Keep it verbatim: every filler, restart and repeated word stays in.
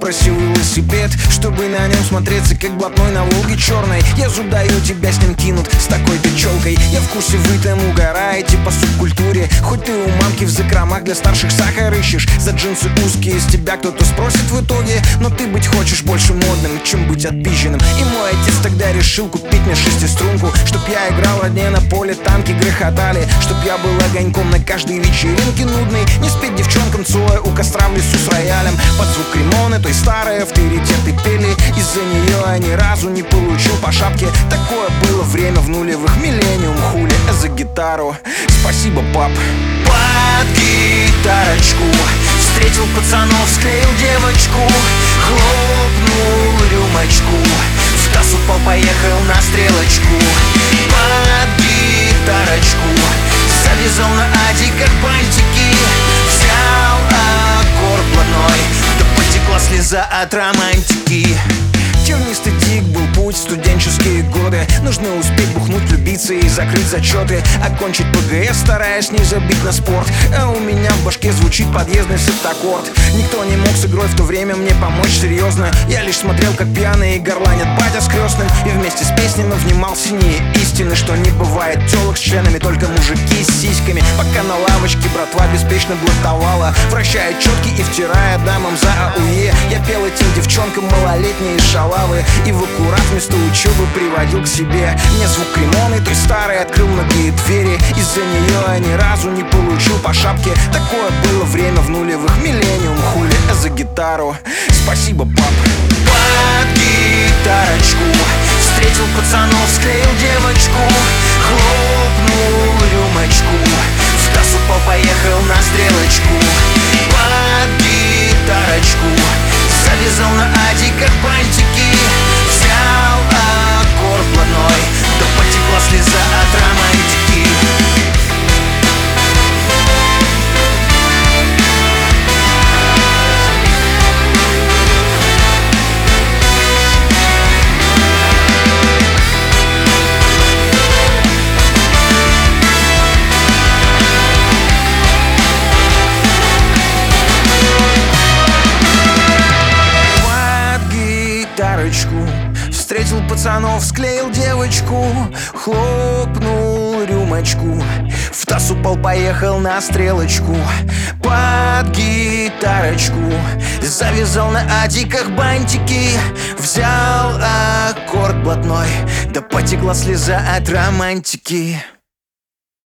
попросил велосипед, чтобы на нем смотреться как блатной на Волге черной. Я зуб даю, тебя с ним кинут, с такой-то челкой. Я в курсе, вы там угораете по субкультуре. Хоть ты у мамки в закромах для старших сахар ищешь, за джинсы узкие с тебя кто-то спросит в итоге. Но ты быть хочешь больше модным, чем быть отпизженным. И мой отец тогда решил купить мне шестиструнку, чтоб я играл одни на поле, танки грохотали, чтоб я был огоньком на каждой вечеринке нудной. Не спеть девчонкам Цоя у костра в лесу с роялем, под звук Кремоны, той старой авторитеты пели. Из-за нее я ни разу не получил по шапке. Такое было время в нулевых, миллениум хули. А за гитару спасибо, пап. Под гитарочку встретил пацанов, склеил девочку, хлопнул рюмочку, в таз упал, поехал на стрелочку. Под гитарочку завязал на ади как бантики, взял аккорд блатной, да потекла слеза от романтики. Тернистый дик был путь в студенческие годы. Нужно успеть бухнуть, влюбиться и закрыть зачеты, окончить ПГС, стараясь не забить на спорт. А у меня в башке звучит подъездный септаккорд. Никто не мог с игрой в то время мне помочь серьезно. Я лишь смотрел, как пьяные горланят батя с крестным, и вместе с песнями внимал синие истины, что не бывает телок с членами, только мужики с сиськами. Пока на лавочке братва беспечно блатовала, вращая четки и втирая дамам за АУЕ. Я пел этим девчонкам малолетние шалавы и в аккурат вместо учебы приводил к себе. Мне звук Кремоны, той старой, открыл многие двери. Из-за нее я ни разу не получил по шапке. Такое было время в нулевых, миллениум хули. А за гитару спасибо, пап. Под гитарочку встретил пацанов, склеил девочку, хлопнул рюмочку, в таз упал, поехал на стрелочку. Под гитарочку завязал на ади как бантики, взял аккорд блатной, да потекла слеза от романтики. Встретил пацанов, склеил девочку, хлопнул рюмочку, в таз упал, поехал на стрелочку. Под гитарочку завязал на адиках бантики, взял аккорд блатной, да потекла слеза от романтики.